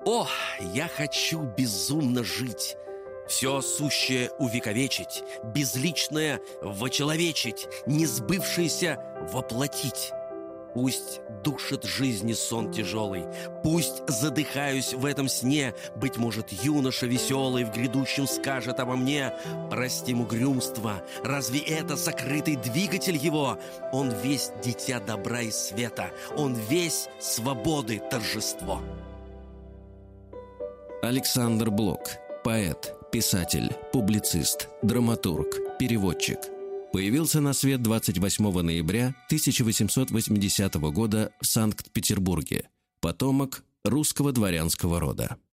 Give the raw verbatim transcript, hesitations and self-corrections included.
О, я хочу безумно жить, все сущее увековечить, безличное вочеловечить, несбывшееся воплотить. Пусть душит жизни сон тяжелый, пусть задыхаюсь в этом сне. Быть может, юноша веселый в грядущем скажет обо мне: простим угрюмство, разве это сокрытый двигатель его? Он весь дитя добра и света, он весь свободы торжество. Александр Блок. Поэт, писатель, публицист, драматург, переводчик. Появился на свет двадцать восьмого ноября тысяча восемьсот восьмидесятого года в Санкт-Петербурге. Потомок русского дворянского рода.